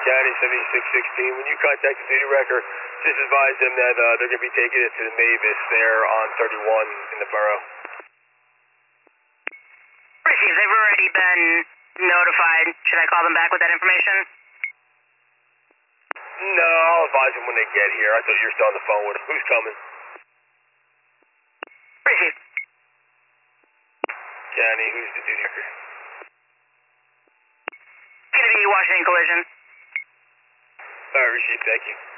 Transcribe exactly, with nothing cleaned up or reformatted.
County seventy-six sixteen. When you contact the duty wrecker, just advise them that uh, they're going to be taking it to the Mavis there on thirty-one in the borough. Receive, they've already been notified. Should I call them back with that information? No, I'll advise them when they get here. I thought you were still on the phone with them. Who's coming? Receive. County, who's the duty wrecker? It's going to be Washington Collision. All right, receive, thank you.